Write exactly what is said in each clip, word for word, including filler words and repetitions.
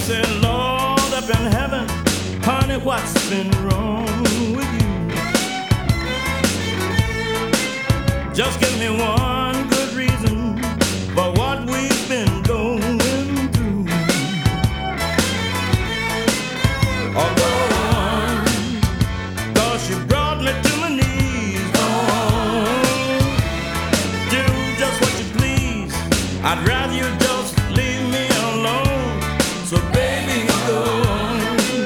said, Lord up in heaven, honey, what's been wrong with you? Just give me one good reason for what we've been going through. Oh, go on, 'cause you brought me to my knees. Go on, do just what you please. I'd rather you just leave me alone. So baby, go on.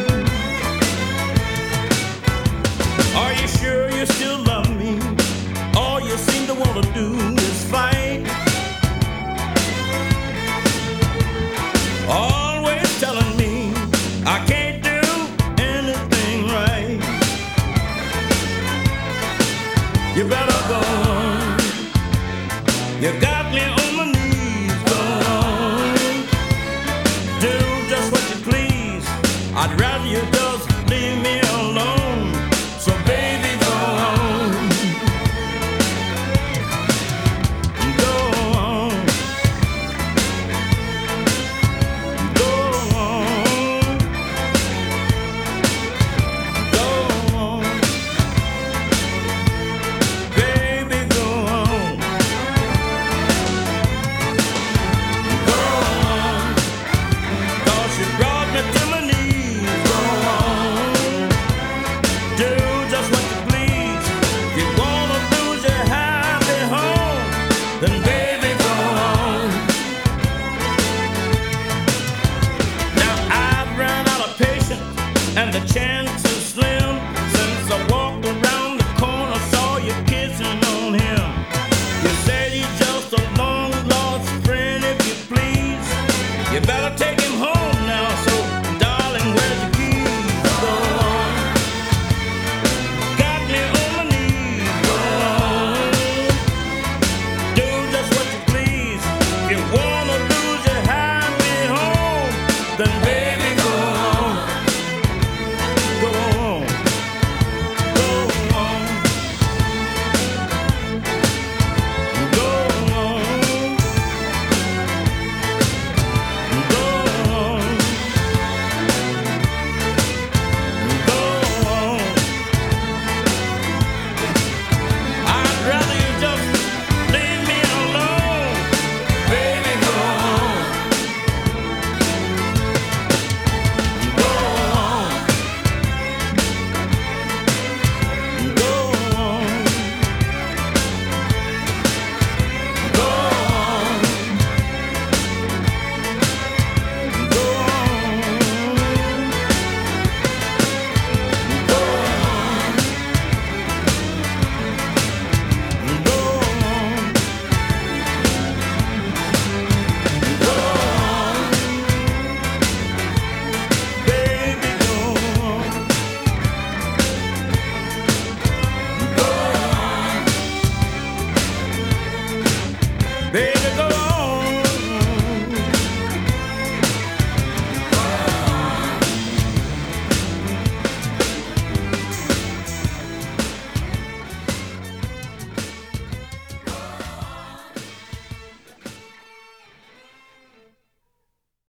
Are you sure you still love me? All you seem to want to do is fight. Always telling me I can't do anything right. You better go on. You got